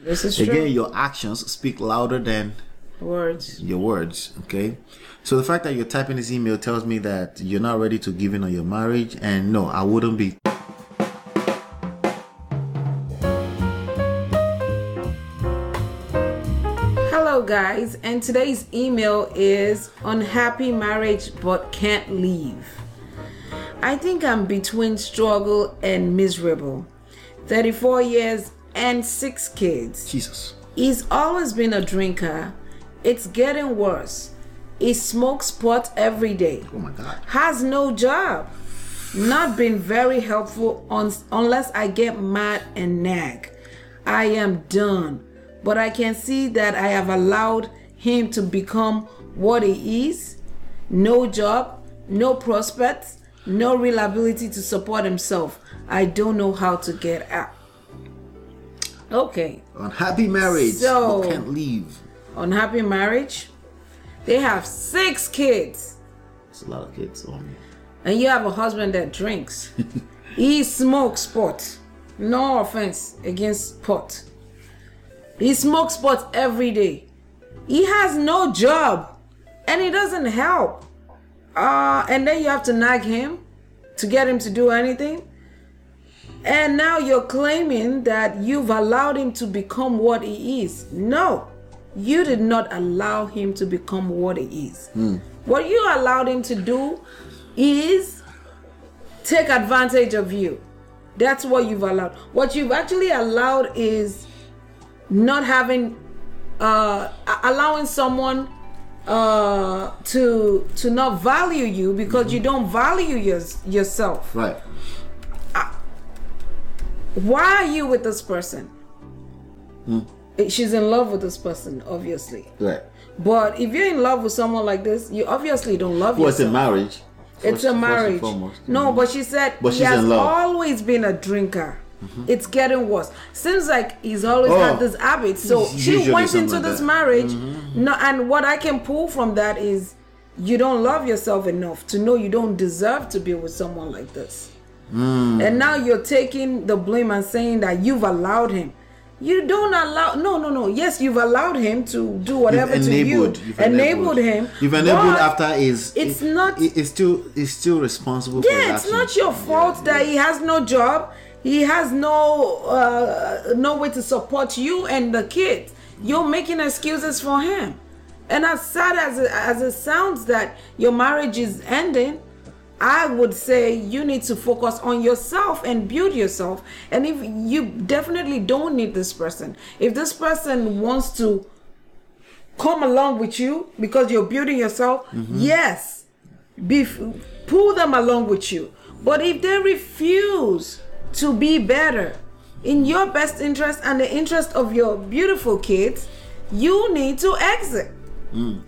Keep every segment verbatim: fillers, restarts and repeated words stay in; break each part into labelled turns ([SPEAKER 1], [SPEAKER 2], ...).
[SPEAKER 1] This is
[SPEAKER 2] Again,
[SPEAKER 1] true.
[SPEAKER 2] your actions speak louder than
[SPEAKER 1] Words.
[SPEAKER 2] your words. Okay. So the fact that you're typing this email tells me that you're not ready to give in on your marriage, and no, I wouldn't be.
[SPEAKER 1] Hello guys, and today's email is unhappy marriage but can't leave. I think I'm between struggle and miserable. thirty-four years and six kids.
[SPEAKER 2] Jesus.
[SPEAKER 1] He's always been a drinker. It's getting worse. He smokes pot every day.
[SPEAKER 2] Oh my God.
[SPEAKER 1] Has no job. Not been very helpful on, unless I get mad and nag. I am done. But I can see that I have allowed him to become what he is. No job, no prospects, no real ability to support himself. I don't know how to get out. Okay.
[SPEAKER 2] Unhappy marriage
[SPEAKER 1] So-
[SPEAKER 2] but can't leave.
[SPEAKER 1] Unhappy marriage. They have six kids.
[SPEAKER 2] It's a lot of kids on me.
[SPEAKER 1] And you have a husband that drinks. He smokes pot. No offense against pot. He smokes pot every day. He has no job. And he doesn't help. Uh, and then you have to nag him to get him to do anything. And now you're claiming that you've allowed him to become what he is. No. You did not allow him to become what he is.
[SPEAKER 2] Mm.
[SPEAKER 1] What you allowed him to do is take advantage of you. That's what you've allowed. What you've actually allowed is not having, uh, allowing someone uh, to to not value you because mm-hmm. you don't value your, yourself.
[SPEAKER 2] Right.
[SPEAKER 1] Uh, why are you with this person?
[SPEAKER 2] Mm.
[SPEAKER 1] She's in love with this person, obviously.
[SPEAKER 2] Right.
[SPEAKER 1] But if you're in love with someone like this, you obviously don't love
[SPEAKER 2] well,
[SPEAKER 1] yourself.
[SPEAKER 2] Well, it's a marriage.
[SPEAKER 1] It's a marriage. No, but she said
[SPEAKER 2] but
[SPEAKER 1] he
[SPEAKER 2] she's
[SPEAKER 1] has
[SPEAKER 2] in love.
[SPEAKER 1] always been a drinker.
[SPEAKER 2] Mm-hmm.
[SPEAKER 1] It's getting worse. Seems like he's always
[SPEAKER 2] oh,
[SPEAKER 1] had this habit. So she went into
[SPEAKER 2] like
[SPEAKER 1] this
[SPEAKER 2] that.
[SPEAKER 1] marriage.
[SPEAKER 2] Mm-hmm.
[SPEAKER 1] No, and what I can pull from that is you don't love yourself enough to know you don't deserve to be with someone like this.
[SPEAKER 2] Mm.
[SPEAKER 1] And now you're taking the blame and saying that you've allowed him. You don't allow. No, no, no. Yes, you've allowed him to do whatever
[SPEAKER 2] You've
[SPEAKER 1] to
[SPEAKER 2] enabled,
[SPEAKER 1] you.
[SPEAKER 2] You've
[SPEAKER 1] enabled,
[SPEAKER 2] enabled
[SPEAKER 1] him.
[SPEAKER 2] You've enabled after is.
[SPEAKER 1] It's
[SPEAKER 2] it,
[SPEAKER 1] not.
[SPEAKER 2] It, it's still. It's still responsible.
[SPEAKER 1] Yeah,
[SPEAKER 2] for his
[SPEAKER 1] it's
[SPEAKER 2] actions.
[SPEAKER 1] not your fault
[SPEAKER 2] yeah,
[SPEAKER 1] that
[SPEAKER 2] yeah.
[SPEAKER 1] he has no job. He has no uh, no way to support you and the kids. You're making excuses for him. And as sad as it, as it sounds that your marriage is ending, I would say you need to focus on yourself and build yourself. And if you definitely don't need this person, if this person wants to come along with you because you're building yourself, mm-hmm. yes, be, pull them along with you. But if they refuse to be better in your best interest and the interest of your beautiful kids, you need to exit.
[SPEAKER 2] Mm.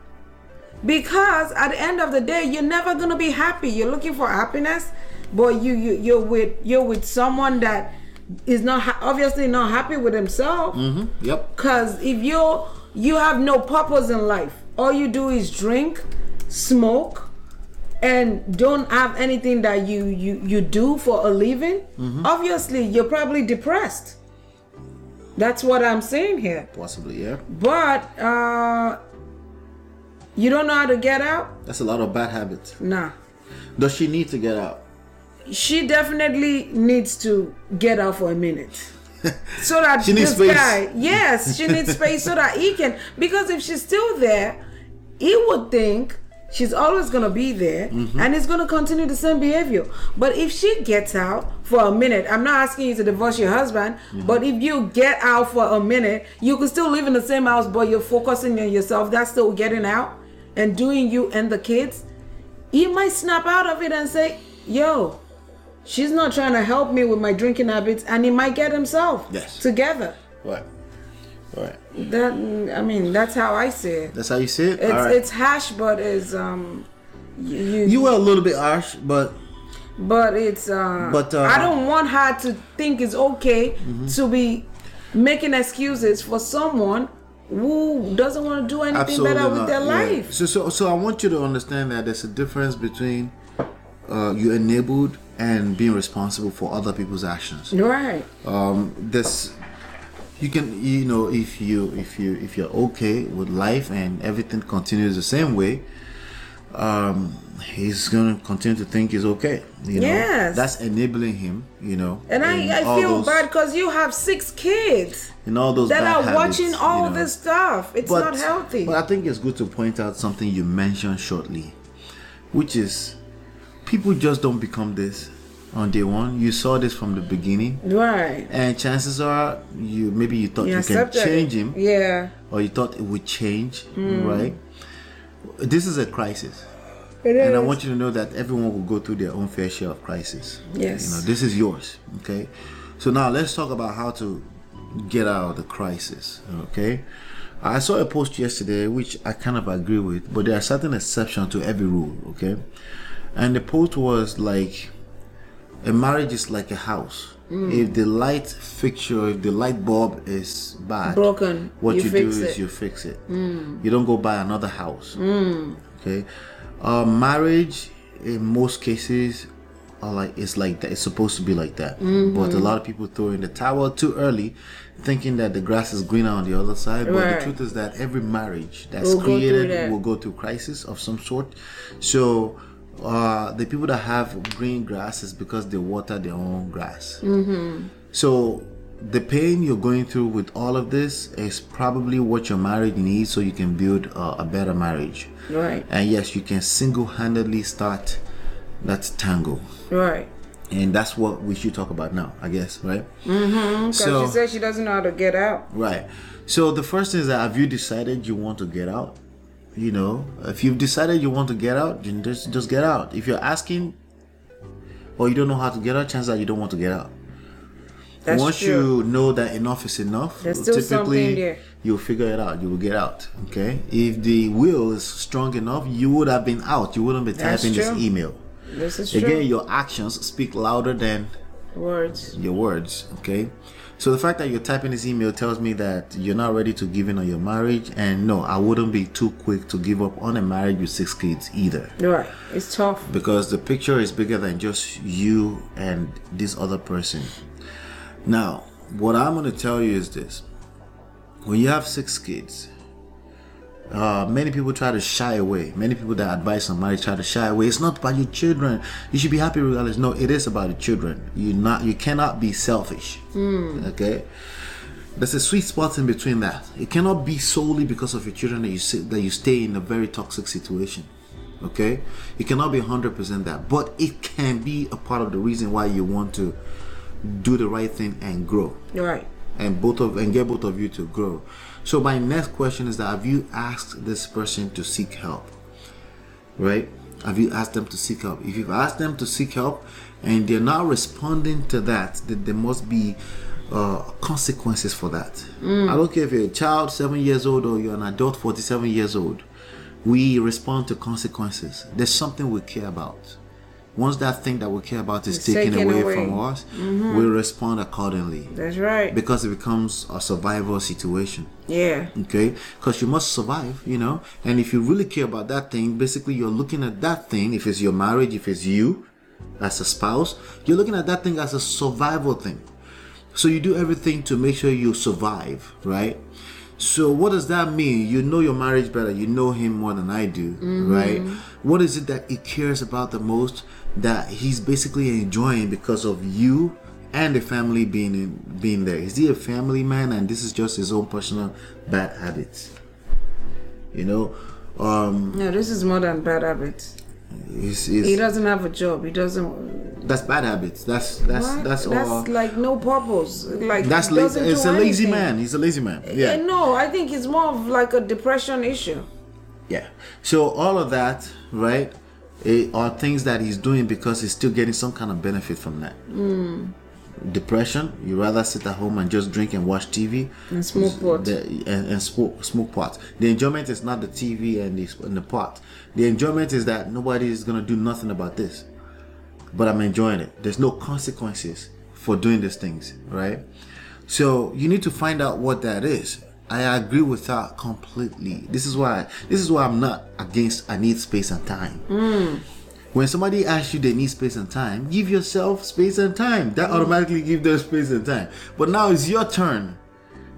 [SPEAKER 1] Because at the end of the day, you're never gonna be happy. You're looking for happiness, but you you you're with you're with someone that is not ha- obviously not happy with himself.
[SPEAKER 2] Mm-hmm. Yep.
[SPEAKER 1] Because if you you have no purpose in life, all you do is drink, smoke, and don't have anything that you you you do for a living. Mm-hmm. Obviously, you're probably depressed. That's what I'm saying here.
[SPEAKER 2] Possibly, yeah.
[SPEAKER 1] But uh. You don't know how to get out?
[SPEAKER 2] That's a lot of bad habits.
[SPEAKER 1] Nah.
[SPEAKER 2] Does she need to get out?
[SPEAKER 1] She definitely needs to get out for a minute. So that
[SPEAKER 2] she needs
[SPEAKER 1] this
[SPEAKER 2] space.
[SPEAKER 1] guy, yes, she needs space so that he can, because if she's still there, he would think she's always going to be there mm-hmm. and he's going to continue the same behavior. But if she gets out for a minute, I'm not asking you to divorce your husband, mm-hmm. but if you get out for a minute, you can still live in the same house, but you're focusing on yourself. That's still getting out and doing you and the kids. He might snap out of it and say, yo, she's not trying to help me with my drinking habits, and he might get himself
[SPEAKER 2] yes.
[SPEAKER 1] together.
[SPEAKER 2] Right. Right.
[SPEAKER 1] That I mean, that's how I see it.
[SPEAKER 2] That's how you see it?
[SPEAKER 1] It's
[SPEAKER 2] All right.
[SPEAKER 1] it's harsh, but it's um you
[SPEAKER 2] You were a little bit harsh, but
[SPEAKER 1] but it's uh,
[SPEAKER 2] but, uh
[SPEAKER 1] I don't want her to think it's okay mm-hmm. to be making excuses for someone who doesn't want to do anything
[SPEAKER 2] Absolutely
[SPEAKER 1] better with
[SPEAKER 2] not.
[SPEAKER 1] their
[SPEAKER 2] yeah.
[SPEAKER 1] life.
[SPEAKER 2] So so so I want you to understand that there's a difference between uh you enabled and being responsible for other people's actions.
[SPEAKER 1] Right.
[SPEAKER 2] Um this you can, you know, if you if you if you're okay with life and everything continues the same way, um he's gonna continue to think he's okay, you know.
[SPEAKER 1] Yes.
[SPEAKER 2] That's enabling him, you know.
[SPEAKER 1] And
[SPEAKER 2] in
[SPEAKER 1] I, I
[SPEAKER 2] all
[SPEAKER 1] feel
[SPEAKER 2] those-
[SPEAKER 1] bad because you have six kids
[SPEAKER 2] in all those
[SPEAKER 1] that
[SPEAKER 2] bad
[SPEAKER 1] are
[SPEAKER 2] habits,
[SPEAKER 1] watching all
[SPEAKER 2] you know.
[SPEAKER 1] this stuff. It's not healthy.
[SPEAKER 2] But I think it's good to point out something you mentioned shortly, which is people just don't become this on day one. You saw this from the beginning,
[SPEAKER 1] Right.
[SPEAKER 2] and chances are you maybe you thought
[SPEAKER 1] You
[SPEAKER 2] you, can
[SPEAKER 1] accepted it.
[SPEAKER 2] change him,
[SPEAKER 1] Yeah.
[SPEAKER 2] or you thought it would change, right? This is a crisis.
[SPEAKER 1] It
[SPEAKER 2] And I
[SPEAKER 1] is.
[SPEAKER 2] want you to know that everyone will go through their own fair share of crisis.
[SPEAKER 1] Yes.
[SPEAKER 2] You know, this is yours. Okay. So now let's talk about how to get out of the crisis. Okay. I saw a post yesterday which I kind of agree with, but there are certain exceptions to every rule. Okay. And the post was like, a marriage is like a house. If the light fixture, if the light bulb is bad,
[SPEAKER 1] Broken,
[SPEAKER 2] what
[SPEAKER 1] you
[SPEAKER 2] you, do
[SPEAKER 1] fix
[SPEAKER 2] is
[SPEAKER 1] it.
[SPEAKER 2] you fix it. You don't go buy another house. Okay. Uh, marriage in most cases are like it's like that. It's supposed to be like that. But a lot of people throw in the towel too early, thinking that the grass is greener on the other side. But
[SPEAKER 1] Right.
[SPEAKER 2] the truth is that every marriage that's
[SPEAKER 1] Will go through
[SPEAKER 2] created
[SPEAKER 1] that.
[SPEAKER 2] will go through crisis of some sort. So uh, the people that have green grass is because they water their own grass. Mm-hmm. So the pain you're going through with all of this is probably what your marriage needs, so you can build uh, a better marriage.
[SPEAKER 1] Right.
[SPEAKER 2] And yes, you can single-handedly start that tango,
[SPEAKER 1] Right.
[SPEAKER 2] and that's what we should talk about now, I guess, right?
[SPEAKER 1] Because
[SPEAKER 2] So-
[SPEAKER 1] she said she doesn't know how to get out.
[SPEAKER 2] Right. So the first thing is that, have you decided you want to get out? You know, if you've decided you want to get out, then just just get out. If you're asking, or you don't know how to get out, chances are you don't want to get out.
[SPEAKER 1] That's
[SPEAKER 2] Once
[SPEAKER 1] true.
[SPEAKER 2] you know that enough is enough,
[SPEAKER 1] There's still something there.
[SPEAKER 2] you'll figure it out. You will get out. Okay. If the will is strong enough, you would have been out. You wouldn't be
[SPEAKER 1] That's
[SPEAKER 2] typing this
[SPEAKER 1] true.
[SPEAKER 2] email.
[SPEAKER 1] This is true.
[SPEAKER 2] Again, your actions speak louder than
[SPEAKER 1] Words.
[SPEAKER 2] your words. Okay. So the fact that you're typing this email tells me that you're not ready to give in on your marriage. And no, I wouldn't be too quick to give up on a marriage with six kids either.
[SPEAKER 1] Right. It's tough.
[SPEAKER 2] Because the picture is bigger than just you and this other person. Now, what I'm going to tell you is this. When you have six kids, uh, many people try to shy away. Many people that advise on marriage try to shy away. It's not about your children. You should be happy regardless. No, it is about the children. You not. You cannot be selfish. Okay? There's a sweet spot in between that. It cannot be solely because of your children that you sit, that you stay in a very toxic situation. Okay? It cannot be one hundred percent that. But it can be a part of the reason why you want to do the right thing and grow.
[SPEAKER 1] Right.
[SPEAKER 2] And both of and get both of you to grow. So my next question is that, have you asked this person to seek help? Right? Have you asked them to seek help? If you've asked them to seek help and they're not responding to that, then there must be uh, consequences for that. I don't care if you're a child seven years old or you're an adult forty-seven years old. We respond to consequences. There's something we care about. Once that thing that we care about is
[SPEAKER 1] It's
[SPEAKER 2] taken,
[SPEAKER 1] taken
[SPEAKER 2] away,
[SPEAKER 1] away.
[SPEAKER 2] from us, we respond accordingly.
[SPEAKER 1] That's right.
[SPEAKER 2] Because it becomes a survival situation.
[SPEAKER 1] Yeah.
[SPEAKER 2] Okay? Because you must survive, you know? And if you really care about that thing, basically you're looking at that thing, if it's your marriage, if it's you as a spouse, you're looking at that thing as a survival thing. So you do everything to make sure you survive, right? So what does that mean? You know your marriage better. You know him more than I do, right? What is it that he cares about the most that he's basically enjoying because of you and the family being in, being there? Is he a family man and this is just his own personal bad habits? You know, um,
[SPEAKER 1] No, this is more than bad habits.
[SPEAKER 2] it's,
[SPEAKER 1] He
[SPEAKER 2] it's,
[SPEAKER 1] doesn't have a job. He doesn't.
[SPEAKER 2] that's bad habits. That's that's
[SPEAKER 1] What?
[SPEAKER 2] that's
[SPEAKER 1] That's
[SPEAKER 2] all.
[SPEAKER 1] like no purpose. Like
[SPEAKER 2] That's
[SPEAKER 1] he
[SPEAKER 2] lazy.
[SPEAKER 1] doesn't
[SPEAKER 2] It's
[SPEAKER 1] do
[SPEAKER 2] a lazy
[SPEAKER 1] anything.
[SPEAKER 2] man. He's a lazy man.
[SPEAKER 1] Yeah.
[SPEAKER 2] Yeah.
[SPEAKER 1] No, I think it's more of like a depression issue.
[SPEAKER 2] Yeah. So all of that, right, eh, are things that he's doing because he's still getting some kind of benefit from that. Depression, you rather sit at home and just drink and watch T V
[SPEAKER 1] And smoke pot.
[SPEAKER 2] The, and, and smoke, smoke pot. The enjoyment is not the T V and the, and the pot. The enjoyment is that nobody is going to do nothing about this. But I'm enjoying it. There's no consequences for doing these things, right? So you need to find out what that is. I agree with that completely. This is why this is why I'm not against I need space and time. When somebody asks you they need space and time, give yourself space and time. That automatically gives them space and time. But now it's your turn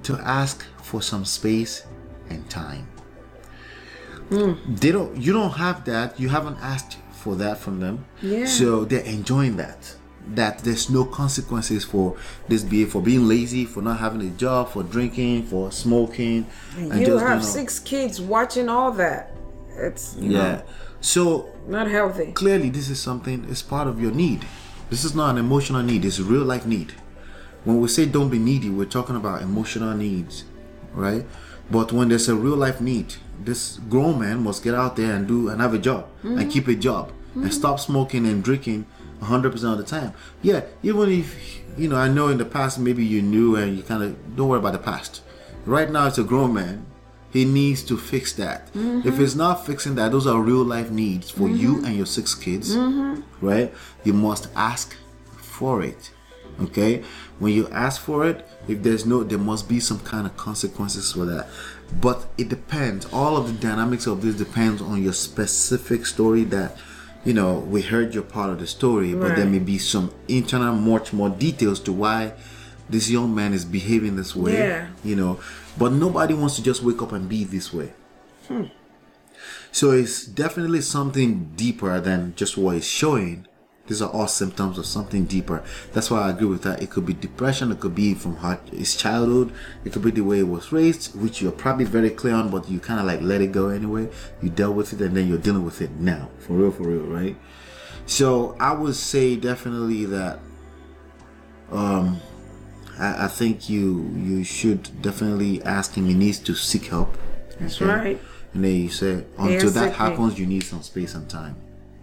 [SPEAKER 2] to ask for some space and time. Mm. They don't. You don't have that. You haven't asked for that from them.
[SPEAKER 1] Yeah.
[SPEAKER 2] So they're enjoying that. That there's no consequences for this behavior, for being lazy, for not having a job, for drinking, for smoking.
[SPEAKER 1] And you just, have you know, six kids watching all that. It's you yeah. know,
[SPEAKER 2] so
[SPEAKER 1] not healthy.
[SPEAKER 2] Clearly, this is something. It's part of your need. This is not an emotional need. It's a real life need. When we say don't be needy, we're talking about emotional needs, right? But when there's a real life need, this grown man must get out there and do and have a job mm-hmm. and keep a job mm-hmm. and stop smoking and drinking one hundred percent of the time. Yeah, even if, you know, I know in the past maybe you knew and you kind of don't worry about the past. Right now it's a grown man. He needs to fix that. Mm-hmm. If it's not fixing that, those are real life needs for mm-hmm. you and your six kids, mm-hmm. right? You must ask for it. Okay, when you ask for it, if there's no, there must be some kind of consequences for that. But it depends. All of the dynamics of this depends on your specific story. That, you know, we heard your part of the story, right. But there may be some internal, much more details to why this young man is behaving this way.
[SPEAKER 1] Yeah.
[SPEAKER 2] You know, but nobody wants to just wake up and be this way. Hmm. So it's definitely something deeper than just what it's showing. These are all symptoms of something deeper. That's why I agree with that. It could be depression. It could be from his childhood. It could be the way it was raised, which you're probably very clear on, but you kind of like let it go anyway. You dealt with it and then you're dealing with it now. For real, for real, right? So I would say definitely that um, I, I think you you should definitely ask him. He needs to seek help.
[SPEAKER 1] That's okay? Right.
[SPEAKER 2] And then you say, until that happens, you need some space and time.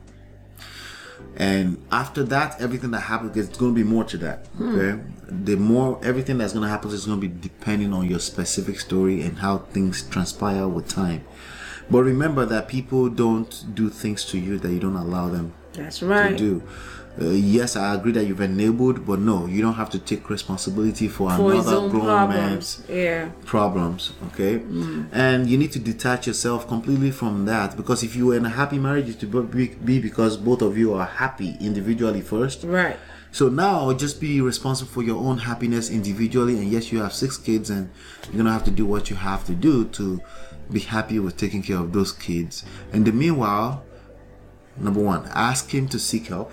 [SPEAKER 2] And after that, everything that happens, it's going to be more to that. Okay, hmm. The more everything that's going to happen is going to be depending on your specific story and how things transpire with time. But remember that people don't do things to you that you don't allow them.
[SPEAKER 1] That's right.
[SPEAKER 2] To do. Uh, yes, I agree that you've enabled, but no, you don't have to take responsibility for, for another grown
[SPEAKER 1] problems.
[SPEAKER 2] man's
[SPEAKER 1] yeah.
[SPEAKER 2] problems. Okay, mm. And you need to detach yourself completely from that, because if you were in a happy marriage, it would be, be because both of you are happy individually first.
[SPEAKER 1] Right.
[SPEAKER 2] So now just be responsible for your own happiness individually. And yes, you have six kids, and you're gonna have to do what you have to do to be happy with taking care of those kids. And the meanwhile, number one, ask him to seek help.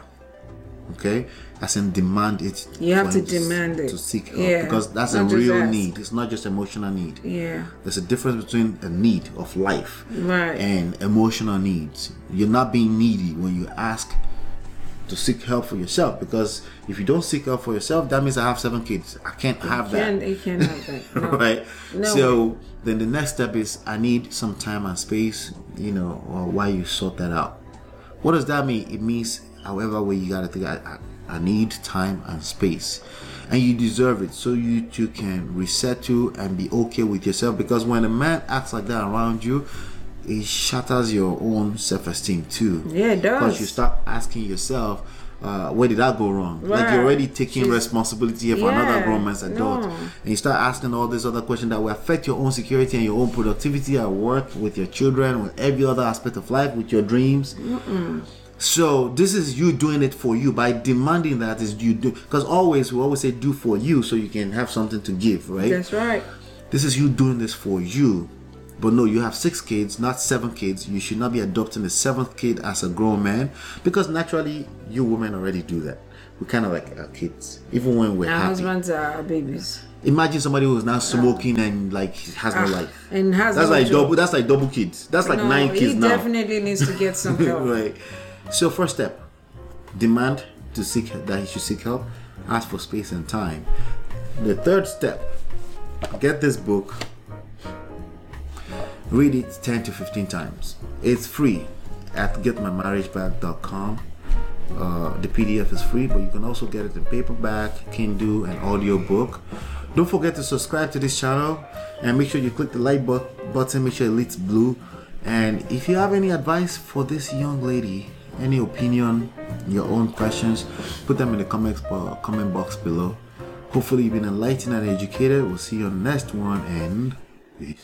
[SPEAKER 2] Okay, as in demand it.
[SPEAKER 1] You have to demand it
[SPEAKER 2] to seek help,
[SPEAKER 1] yeah.
[SPEAKER 2] Because that's a real need. It's not just emotional need.
[SPEAKER 1] Yeah,
[SPEAKER 2] there's a difference between a need of life,
[SPEAKER 1] right,
[SPEAKER 2] and emotional needs. You're not being needy when you ask to seek help for yourself, because if you don't seek help for yourself, that means I have seven kids. I can't you have
[SPEAKER 1] can,
[SPEAKER 2] that.
[SPEAKER 1] You can't have that. No.
[SPEAKER 2] Right.
[SPEAKER 1] No
[SPEAKER 2] so
[SPEAKER 1] way.
[SPEAKER 2] Then the next step is I need some time and space. You know, or while you sort that out. What does that mean? It means, however way you gotta think, I, I, I need time and space, and you deserve it, so you too can reset to and be okay with yourself. Because when a man acts like that around you, it shatters your own self-esteem too.
[SPEAKER 1] Yeah, it does.
[SPEAKER 2] Because you start asking yourself, uh, where did I go wrong? Right. Like you're already taking She's, responsibility here for yeah, another grown man's adult, no. And you start asking all these other questions that will affect your own security and your own productivity at work, with your children, with every other aspect of life, with your dreams. Mm-mm. So this is you doing it for you. By demanding that is you do, because always we always say do for you so you can have something to give, right?
[SPEAKER 1] That's right.
[SPEAKER 2] This is you doing this for you. But no, you have six kids, not seven kids. You should not be adopting the seventh kid as a grown man, because naturally you women already do that. We kind of like our kids, even when we're
[SPEAKER 1] our
[SPEAKER 2] happy.
[SPEAKER 1] Husbands are our babies.
[SPEAKER 2] Imagine somebody who's now smoking uh, and like has no uh, life.
[SPEAKER 1] And has
[SPEAKER 2] that's
[SPEAKER 1] no
[SPEAKER 2] like
[SPEAKER 1] job.
[SPEAKER 2] double. That's like double kids. That's like
[SPEAKER 1] no,
[SPEAKER 2] nine kids
[SPEAKER 1] he
[SPEAKER 2] now.
[SPEAKER 1] He definitely needs to get some help.
[SPEAKER 2] Right. So first step, demand to seek that he should seek help. Ask for space and time. The third step, get this book. Read it ten to fifteen times. It's free at get my marriage back dot com. Uh, the P D F is free, but you can also get it in paperback, Kindle, and audio book. Don't forget to subscribe to this channel and make sure you click the like but- button. Make sure it's blue. And if you have any advice for this young lady, any opinion, your own questions, put them in the comments bo- comment box below. Hopefully you've been enlightened and educated. We'll see you on the next one, and peace.